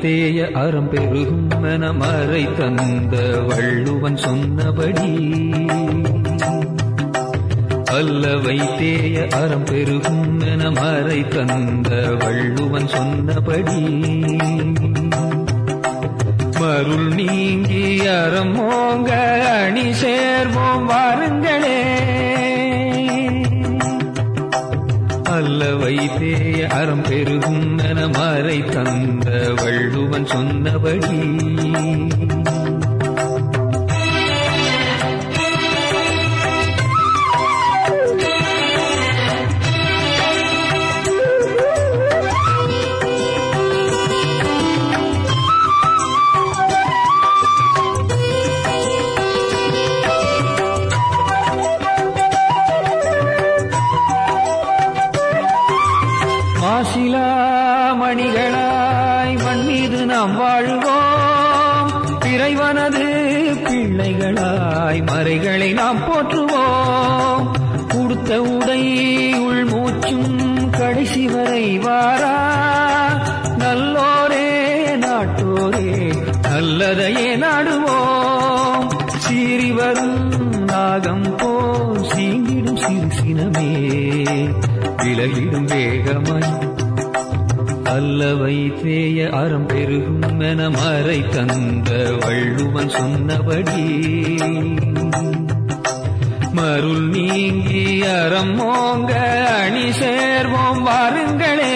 வைத்தேய அறம் பெருகும் என மறை தந்த வள்ளுவன் சொன்னபடி, அல்ல வைத்தேய அறம் பெருகும் என மறை தந்த வள்ளுவன் சொன்னபடி, மருள் நீங்கி அறம் ஓங்க அணி சேர்வோம் வாருங்களே. அல்ல வைத்தேய அறம் பெருகும் என மறை தந்த வள்ளுவன் சொன்னபடி, மாசிலா மணிகளாய் மண்மீது நாம் வாழ்வோம், இறைவனது பிள்ளைகளாய் மறைகளை நாம் போற்றுவோம். கொடுத்த உடை உள்மூச்சும் கடைசி வரை வாரா, நல்லோரே நாட்டோரே நல்லதையே நாடுவோம். சீறி வரும் நாகம் போல் சீங்கிடும் சிறு சினமே விலகிடும் வேகமாய், அல்ல வைத்தேய அறம் பெருகும் என மறை தந்த வள்ளுவன் சொன்னபடி, மருள் நீங்கி அறம் ஓங்க அணி சேர்வோம் வாருங்களே.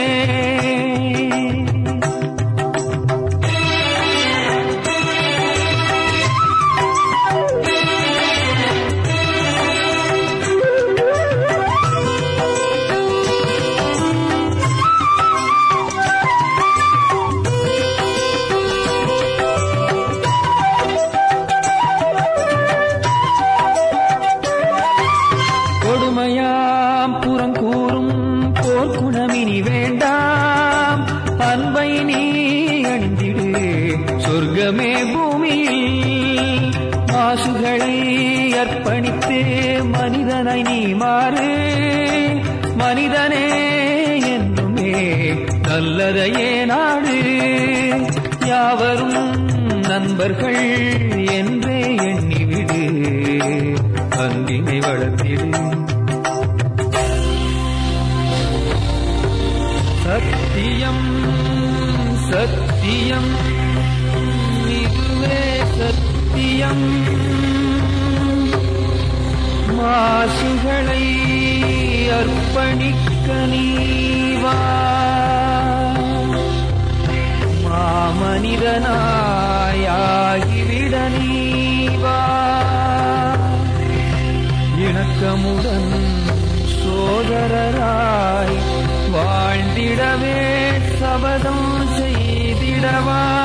கொடுமையாம் புறங்கூறும் போர்க்குணமினி வேண்டாம், அன்பை நீ அணிந்திடு சொர்க்கமே பூமியில். மாசுகளை அர்ப்பணித்து மனிதனை நீ மாறு, மனிதனே என்றுமே நல்லதையே நாடு. யாவரும் நண்பர்கள் என்றே எண்ணிவிடு, அன்பினை வளர்த்திடு. சத்தியம் சத்தியம் இதுவே சத்தியம், மாசுகளை அர்ப்பணிக்க நீவா, மாமனிதனாயாகிவிட நீவா. இணக்கமுடன் சோதரராய் வாழ்ந்திடவே சபதம் செய்திடவா.